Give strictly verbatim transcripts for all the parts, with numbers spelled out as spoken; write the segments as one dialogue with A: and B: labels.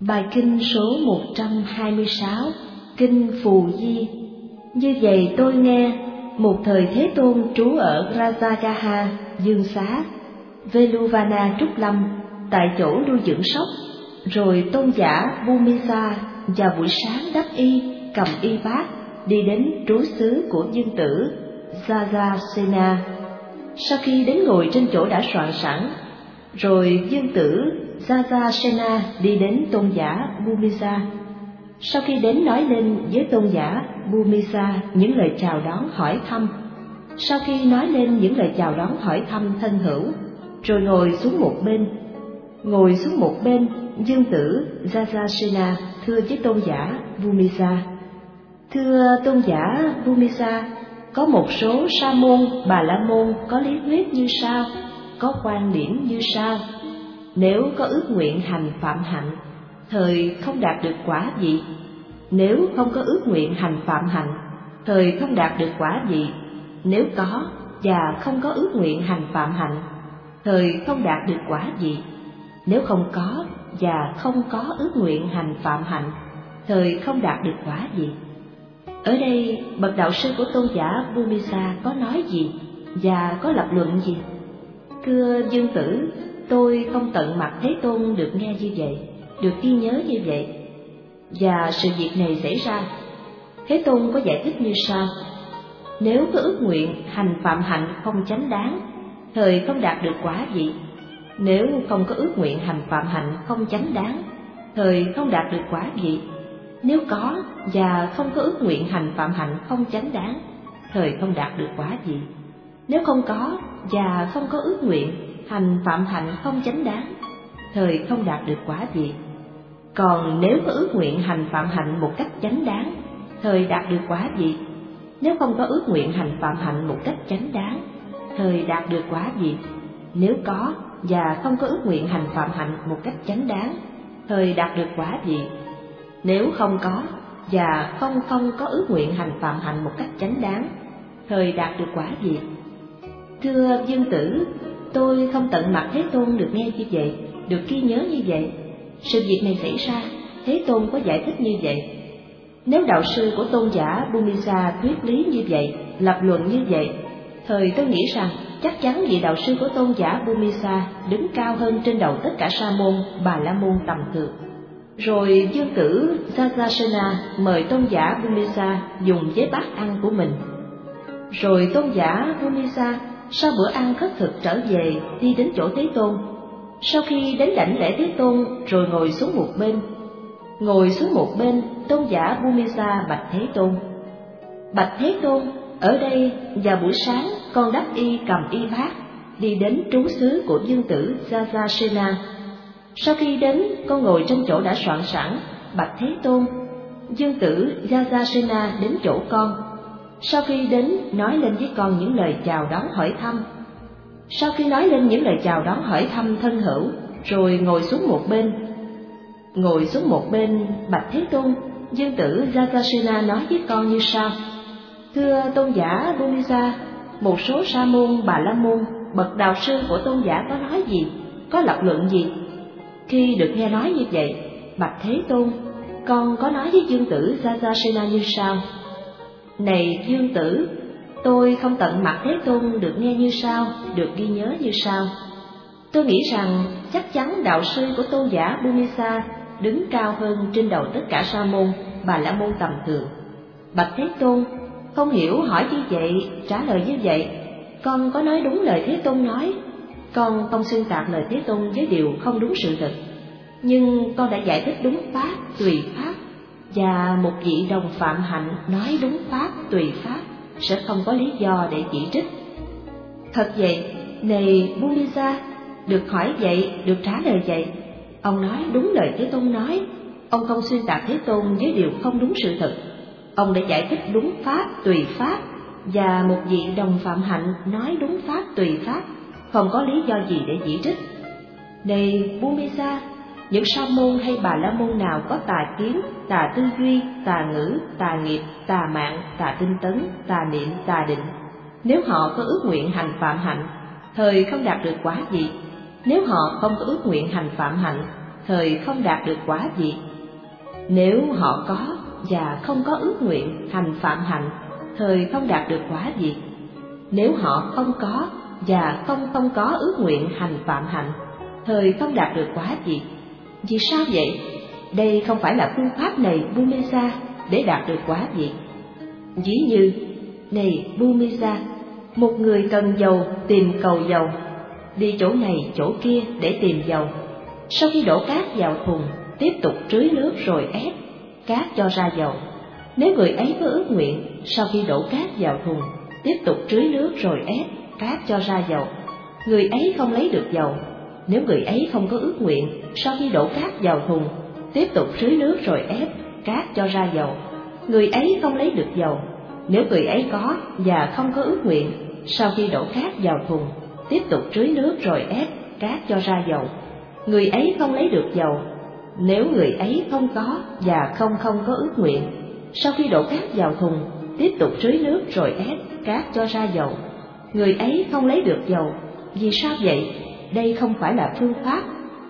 A: Bài kinh số một trăm hai mươi sáu, Kinh Phù Di. Như vậy tôi nghe, một thời Thế Tôn trú ở Rajagaha, Dương Xá, Veluvana Trúc Lâm, tại chỗ nuôi dưỡng sóc. Rồi tôn giả Bhumisa vào buổi sáng đắp y, cầm y bát, đi đến trú xứ của Dương tử Jajasena. Sau khi đến ngồi trên chỗ đã soạn sẵn, rồi Dương tử Jajasena đi đến tôn giả Bhumisa. Sau khi đến nói lên với tôn giả Bhumisa những lời chào đón hỏi thăm. Sau khi nói lên những lời chào đón hỏi thăm thân hữu, rồi ngồi xuống một bên. Ngồi xuống một bên, Dương tử Jajasena thưa với tôn giả Bhumisa: Thưa tôn giả Bhumisa, có một số sa môn, bà la môn có lý thuyết như sau, có quan điểm như sau: nếu có ước nguyện hành phạm hạnh, thời không đạt được quả vị. Nếu không có ước nguyện hành phạm hạnh, thời không đạt được quả vị. Nếu có và không có ước nguyện hành phạm hạnh, thời không đạt được quả vị. Nếu không có và không có ước nguyện hành phạm hạnh, thời không đạt được quả vị. Ở đây, bậc đạo sư của tôn giả Bhumisa có nói gì và có lập luận gì? Thưa Dương tử, tôi không tận mặt Thế Tôn được nghe như vậy, được ghi nhớ như vậy. Và sự việc này xảy ra, Thế Tôn có giải thích như sau: nếu có ước nguyện hành phạm hạnh không chánh đáng, thời không đạt được quả vị. Nếu không có ước nguyện hành phạm hạnh không chánh đáng, thời không đạt được quả vị. Nếu có và không có ước nguyện hành phạm hạnh không chánh đáng, thời không đạt được quả vị. Nếu không có và không có ước nguyện hành phạm hạnh không chánh đáng, thời không đạt được quả vị. Còn nếu có ước nguyện hành phạm hạnh một cách chánh đáng, thời đạt được quả vị. Nếu không có ước nguyện hành phạm hạnh một cách chánh đáng, thời đạt được quả vị. Nếu có và không có ước nguyện hành phạm hạnh một cách chánh đáng, thời đạt được quả vị. Nếu không có và không không có ước nguyện hành phạm hạnh một cách chánh đáng, thời đạt được quả vị. Thưa Dương tử, tôi không tận mặt Thế Tôn được nghe như vậy, được ghi nhớ như vậy. Sự việc này xảy ra, Thế Tôn có giải thích như vậy. Nếu đạo sư của tôn giả Bhumisa thuyết lý như vậy, lập luận như vậy, thời tôi nghĩ rằng chắc chắn vị đạo sư của tôn giả Bhumisa đứng cao hơn trên đầu tất cả sa môn, bà la môn tầm thường. Rồi Dương tử Jajasena mời tôn giả Bhumisa dùng với bát ăn của mình. Rồi tôn giả Bhumisa sau bữa ăn khất thực trở về, đi đến chỗ Thế Tôn. Sau khi đến đảnh lễ Thế Tôn, rồi ngồi xuống một bên. Ngồi xuống một bên, tôn giả Bhumisa bạch Thế Tôn: Bạch Thế Tôn, ở đây vào buổi sáng con đắp y cầm y bát, đi đến trú xứ của Dương tử Jajasena. Sau khi đến, con ngồi trên chỗ đã soạn sẵn, bạch Thế Tôn. Dương tử Jajasena đến chỗ con. Sau khi đến, nói lên với con những lời chào đón hỏi thăm. Sau khi nói lên những lời chào đón hỏi thăm thân hữu, rồi ngồi xuống một bên. Ngồi xuống một bên, bạch Thế Tôn, Dương tử Jajasena nói với con như sau: Thưa tôn giả Bhumisa, một số sa môn, bà la môn, bậc đạo sư của tôn giả có nói gì, có lập luận gì? Khi được nghe nói như vậy, bạch Thế Tôn, con có nói với Dương tử Jajasena như sau: Này Dương tử, tôi không tận mặt Thế Tôn được nghe như sau, được ghi nhớ như sau. Tôi nghĩ rằng chắc chắn đạo sư của tôn giả Bhumisa đứng cao hơn trên đầu tất cả sa môn, bà la môn tầm thường. Bạch Thế Tôn, không hiểu hỏi như vậy, trả lời như vậy, con có nói đúng lời Thế Tôn nói. Con không xuyên tạc lời Thế Tôn với điều không đúng sự thật, nhưng con đã giải thích đúng pháp, tùy pháp, và một vị đồng phạm hạnh nói đúng pháp, tùy pháp sẽ không có lý do để chỉ trích. Thật vậy, này Bhumisa, được hỏi vậy, được trả lời vậy, ông nói đúng lời Thế Tôn nói, ông không xuyên tạc Thế Tôn với điều không đúng sự thật. Ông đã giải thích đúng pháp, tùy pháp, và một vị đồng phạm hạnh nói đúng pháp, tùy pháp, không có lý do gì để chỉ trích. Này Bhumisa, những sa môn hay bà la môn nào có tà kiến, tà tư duy, tà ngữ, tà nghiệp, tà mạng, tà tinh tấn, tà niệm, tà định, nếu họ có ước nguyện hành phạm hạnh, thời không đạt được quả vị. Nếu họ không có ước nguyện hành phạm hạnh, thời không đạt được quả gì. Nếu họ có và không có ước nguyện hành phạm hạnh, thời không đạt được quả gì. Nếu họ không có và không không có ước nguyện hành phạm hạnh, thời không đạt được quả gì. Vì sao vậy? Đây không phải là phương pháp này Bhumisa để đạt được quả gì. Ví như, này Bhumisa, một người cần dầu tìm cầu dầu, đi chỗ này chỗ kia để tìm dầu. Sau khi đổ cát vào thùng, tiếp tục trưới nước rồi ép cát cho ra dầu. Nếu người ấy có ước nguyện, sau khi đổ cát vào thùng, tiếp tục trưới nước rồi ép cát cho ra dầu, người ấy không lấy được dầu. Nếu người ấy không có ước nguyện, sau khi đổ cát vào thùng, tiếp tục trưới nước rồi ép cát cho ra dầu, người ấy không lấy được dầu. Nếu người ấy có và không có ước nguyện, sau khi đổ cát vào thùng, tiếp tục trưới nước rồi ép cát cho ra dầu, người ấy không lấy được dầu. Nếu người ấy không có và không không có ước nguyện, sau khi đổ cát vào thùng, tiếp tục trưới nước rồi ép cát cho ra dầu, người ấy không lấy được dầu. Vì sao vậy? Đây không phải là phương pháp.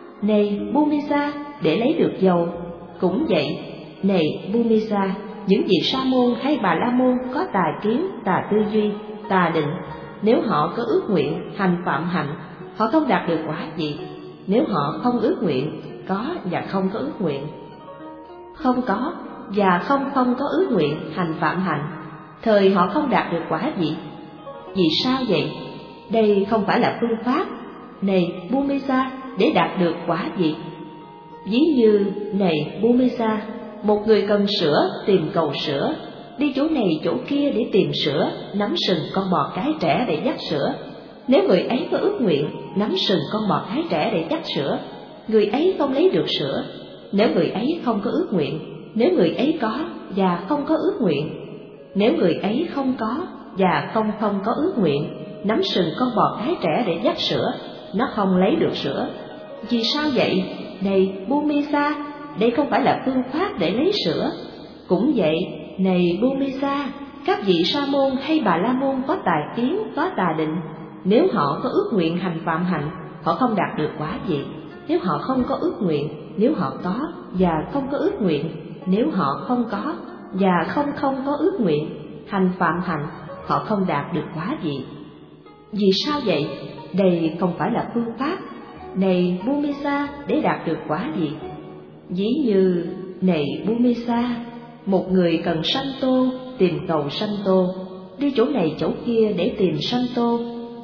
A: Này Bhumisa, để lấy được dầu. Cũng vậy, này Bhumisa, những vị sa môn hay bà la môn có tà kiến, tà tư duy, tà định, nếu họ có ước nguyện hành phạm hạnh, họ không đạt được quả gì. Nếu họ không ước nguyện, có và không có ước nguyện, không có và không không có ước nguyện hành phạm hạnh, thời họ không đạt được quả gì. Vì sao vậy? Đây không phải là phương pháp. Này Bhumisa, để đạt được quả gì. Ví như, này Bhumisa, một người cần sữa tìm cầu sữa, đi chỗ này chỗ kia để tìm sữa, nắm sừng con bò cái trẻ để dắt sữa. Nếu người ấy có ước nguyện nắm sừng con bò cái trẻ để dắt sữa, người ấy không lấy được sữa. Nếu người ấy không có ước nguyện, nếu người ấy có và không có ước nguyện, nếu người ấy không có và không không có ước nguyện nắm sừng con bò cái trẻ để dắt sữa, nó không lấy được sữa. Vì sao vậy? Này Bhumisa, đây không phải là phương pháp để lấy sữa. Cũng vậy, này Bhumisa, các vị sa môn hay bà la môn có tài kiến, có tà định, nếu họ có ước nguyện hành phạm hạnh, họ không đạt được quả gì. Nếu họ không có ước nguyện, nếu họ có và không có ước nguyện, nếu họ không có và không không có ước nguyện hành phạm hạnh, họ không đạt được quả gì. Vì sao vậy? Đây không phải là phương pháp. Này Bhumisa, để đạt được quả gì. Ví như, này Bhumisa, một người cần sanh tô tìm cầu sanh tô, đi chỗ này chỗ kia để tìm sanh tô.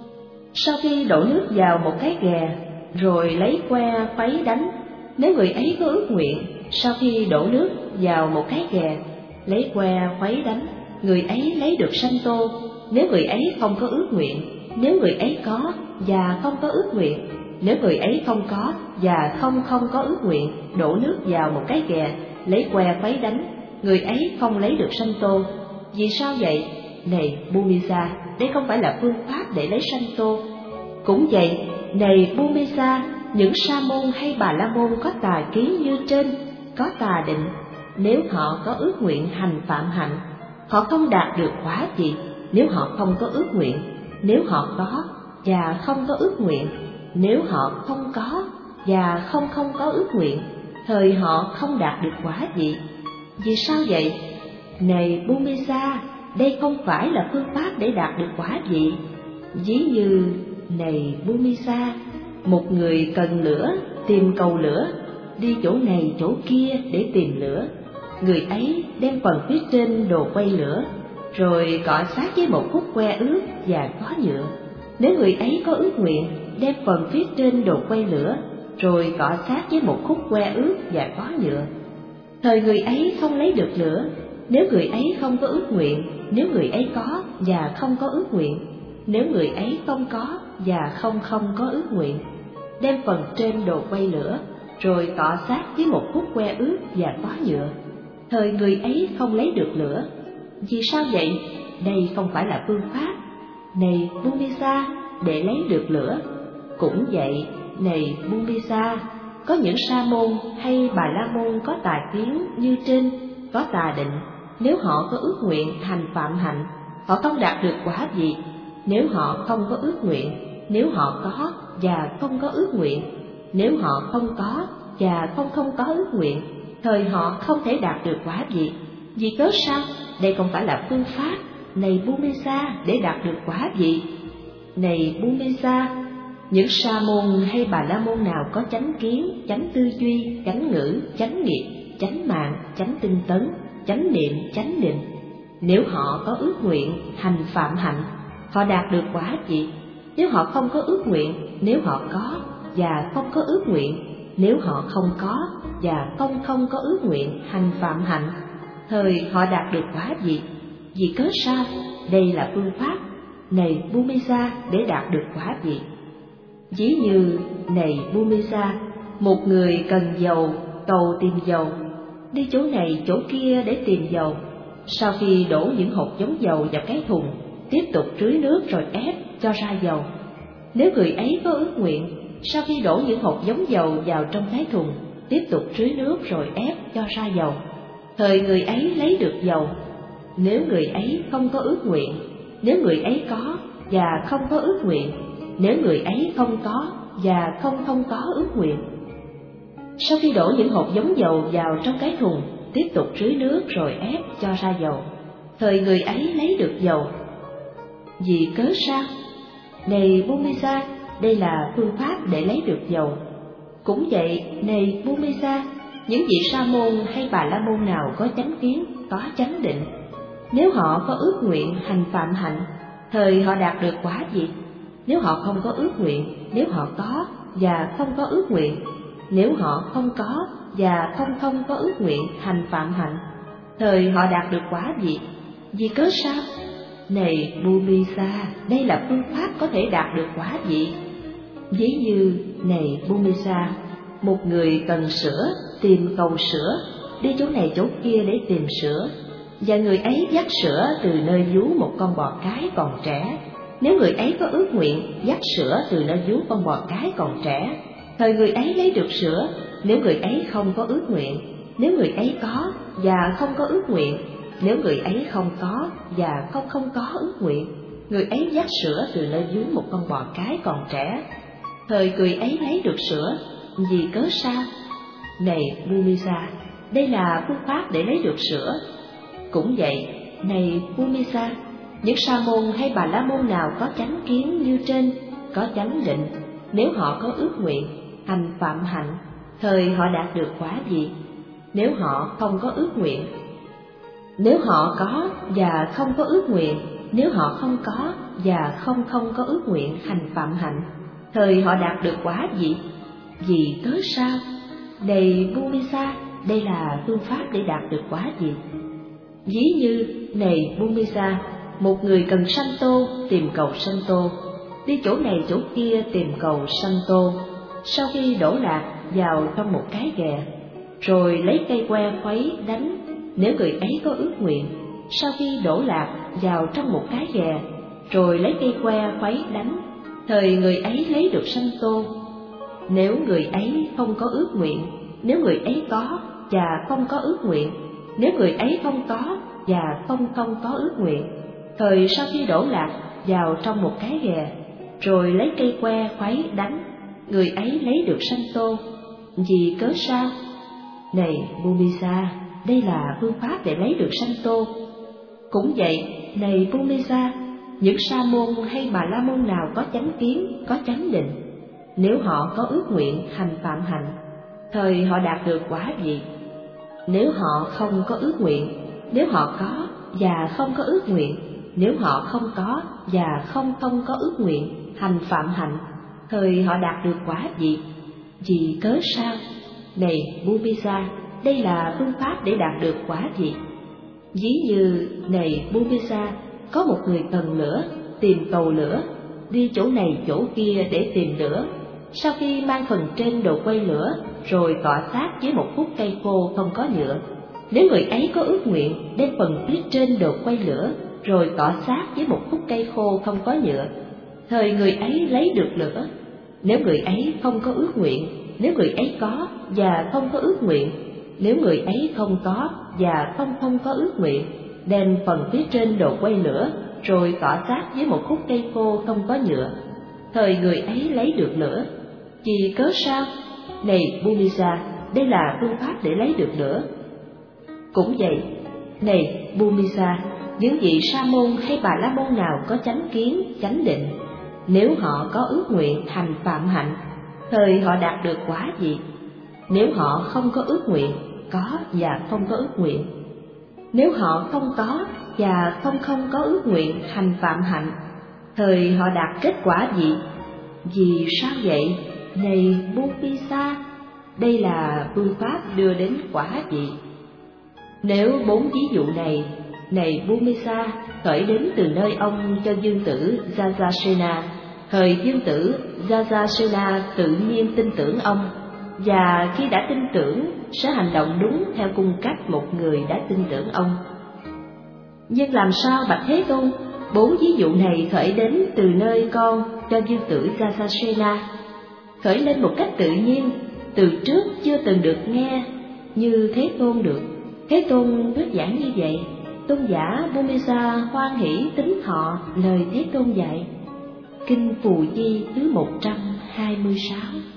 A: Sau khi đổ nước vào một cái ghè, rồi lấy que khuấy đánh, nếu người ấy có ước nguyện, sau khi đổ nước vào một cái ghè, lấy que khuấy đánh, người ấy lấy được sanh tô. Nếu người ấy không có ước nguyện, nếu người ấy có và không có ước nguyện, nếu người ấy không có và không không có ước nguyện, đổ nước vào một cái ghè, lấy que khuấy đánh, người ấy không lấy được sanh tô. Vì sao vậy? Này Bhumisa, đây không phải là phương pháp để lấy sanh tô. Cũng vậy, này Bhumisa, những sa môn hay bà la môn có tà kiến như trên, có tà định, nếu họ có ước nguyện hành phạm hạnh, họ không đạt được quả gì. Nếu họ không có ước nguyện, nếu họ có và không có ước nguyện, nếu họ không có và không không có ước nguyện, thời họ không đạt được quả gì. Vì sao vậy? Này Bhumisa, đây không phải là phương pháp để đạt được quả gì. Ví như, này Bhumisa, một người cần lửa tìm cầu lửa, đi chỗ này chỗ kia để tìm lửa, người ấy đem phần phía trên đồ quay lửa, rồi cọ sát với một khúc que ướt và có nhựa. Nếu người ấy có ước nguyện, đem phần phía trên đồ quay lửa, rồi cọ sát với một khúc que ướt và có nhựa, thời người ấy không lấy được lửa. Nếu người ấy không có ước nguyện, nếu người ấy có và không có ước nguyện, nếu người ấy không có và không không có ước nguyện, đem phần trên đồ quay lửa, rồi cọ sát với một khúc que ướt và có nhựa, thời người ấy không lấy được lửa. Vì sao vậy? Đây không phải là phương pháp. Này Bhumisa, để lấy được lửa. Cũng vậy, này Bhumisa, có những sa môn hay bà la môn có tà kiến như trên, có tà định, nếu họ có ước nguyện hành phạm hạnh, họ không đạt được quả gì. Nếu họ không có ước nguyện, nếu họ có và không có ước nguyện, nếu họ không có và không không có ước nguyện, thời họ không thể đạt được quả vị. Vì cớ sao? Đây không phải là phương pháp, này Bhumisa, để đạt được quả vị. Này Bhumisa, những sa môn hay bà la môn nào có chánh kiến, chánh tư duy, chánh ngữ, chánh nghiệp, chánh mạng, chánh tinh tấn, chánh niệm, chánh định, nếu họ có ước nguyện hành phạm hạnh, họ đạt được quả vị. Nếu họ không có ước nguyện, nếu họ có và không có ước nguyện, nếu họ không có và không không có ước nguyện hành phạm hạnh, thời họ đạt được quả vị. Vì cớ sao? Đây là phương pháp, này Bhumisa, để đạt được quả vị. Ví như, này Bhumisa, một người cần dầu, cầu tìm dầu, đi chỗ này chỗ kia để tìm dầu. Sau khi đổ những hột giống dầu vào cái thùng, tiếp tục rưới nước rồi ép cho ra dầu. Nếu người ấy có ước nguyện, sau khi đổ những hột giống dầu vào trong cái thùng, tiếp tục rưới nước rồi ép cho ra dầu, thời người ấy lấy được dầu. Nếu người ấy không có ước nguyện, nếu người ấy có và không có ước nguyện, nếu người ấy không có và không không có ước nguyện, sau khi đổ những hột giống dầu vào trong cái thùng, tiếp tục rưới nước rồi ép cho ra dầu, thời người ấy lấy được dầu. Vì cớ sao? Này Bhumisa, đây là phương pháp để lấy được dầu. Cũng vậy, này Bhumisa, những vị sa môn hay bà la môn nào có chánh kiến, có chánh định, nếu họ có ước nguyện hành phạm hạnh, thời họ đạt được quả vị. Nếu họ không có ước nguyện, nếu họ có và không có ước nguyện, nếu họ không có và không không có ước nguyện hành phạm hạnh, thời họ đạt được quả vị. Vì cớ sao? Này Bhumisa, đây là phương pháp có thể đạt được quả vị. Ví như, này Bhumisa, một người cần sữa, tìm cầu sữa, đi chỗ này chỗ kia để tìm sữa, và người ấy dắt sữa từ nơi vú một con bò cái còn trẻ. Nếu người ấy có ước nguyện dắt sữa từ nơi vú con bò cái còn trẻ, thời người ấy lấy được sữa. Nếu người ấy không có ước nguyện, nếu người ấy có và không có ước nguyện, nếu người ấy không có và không không có ước nguyện, người ấy dắt sữa từ nơi vú một con bò cái còn trẻ, thời người ấy lấy được sữa. Vì cớ sao? Này Bhumisa, đây là phương pháp để lấy được sữa. Cũng vậy, này Bhumisa, những sa môn hay bà la môn nào có chánh kiến như trên, có chánh định, nếu họ có ước nguyện hành phạm hạnh, thời họ đạt được quả vị. Nếu họ không có ước nguyện, nếu họ có và không có ước nguyện, nếu họ không có và không không có ước nguyện hành phạm hạnh, thời họ đạt được quả vị. Vì cớ sao? Này Bhumisa, đây là phương pháp để đạt được quả vị. Ví như, này Bhumisa, một người cần sanh tô, tìm cầu sanh tô, đi chỗ này chỗ kia tìm cầu sanh tô. Sau khi đổ lạc vào trong một cái ghè, rồi lấy cây que khuấy đánh, nếu người ấy có ước nguyện, sau khi đổ lạc vào trong một cái ghè, rồi lấy cây que khuấy đánh, thời người ấy lấy được sanh tô. Nếu người ấy không có ước nguyện, nếu người ấy có và không có ước nguyện, nếu người ấy không có và không không có ước nguyện, thời sau khi đổ lạc vào trong một cái ghè, rồi lấy cây que khuấy đánh, người ấy lấy được sanh tô. Vì cớ sao? Này Bhumisa, đây là phương pháp để lấy được sanh tô. Cũng vậy, này Bhumisa, những sa môn hay bà la môn nào có chánh kiến, có chánh định, nếu họ có ước nguyện hành phạm hạnh, thời họ đạt được quả vị. Nếu họ không có ước nguyện, nếu họ có và không có ước nguyện, nếu họ không có và không không có ước nguyện hành phạm hạnh, thời họ đạt được quả vị. Vì cớ sao? Này Bhumisa, đây là phương pháp để đạt được quả vị. Ví như, này Bhumisa, có một người cần lửa, tìm cầu lửa, đi chỗ này chỗ kia để tìm lửa. Sau khi mang phần trên đồ quay lửa, rồi cọ sát với một khúc cây khô không có nhựa, nếu người ấy có ước nguyện đem phần phía trên đồ quay lửa, rồi cọ sát với một khúc cây khô không có nhựa, thời người ấy lấy được lửa. Nếu người ấy không có ước nguyện, nếu người ấy có và không có ước nguyện, nếu người ấy không có và không không có ước nguyện, đem phần phía trên đồ quay lửa, rồi cọ sát với một khúc cây khô không có nhựa, thời người ấy lấy được lửa. Vì cớ sao? này Bhumisa, đây là phương pháp để lấy được nữa. Cũng vậy, này Bhumisa, những vị sa môn hay bà la môn nào có chánh kiến, chánh định, nếu họ có ước nguyện hành phạm hạnh, thời họ đạt được quả gì? Nếu họ không có ước nguyện, có và không có ước nguyện, nếu họ không có và không không có ước nguyện hành phạm hạnh, thời họ đạt kết quả gì? Vì sao vậy, này Bhumisa? Đây là phương pháp đưa đến quả vị. Nếu bốn ví dụ này, này Bhumisa, khởi đến từ nơi ông cho dương tử Jajasena, thời dương tử Jajasena tự nhiên tin tưởng ông, và khi đã tin tưởng sẽ hành động đúng theo cung cách một người đã tin tưởng ông. Nhưng làm sao bạch Thế Tôn, bốn ví dụ này khởi đến từ nơi con cho dương tử Jajasena, khởi lên một cách tự nhiên, từ trước chưa từng được nghe như Thế Tôn được. Thế Tôn thuyết giảng như vậy, tôn giả Bhumisa hoan hỷ tín thọ lời Thế Tôn dạy. Kinh Phù Di thứ một trăm hai mươi sáu.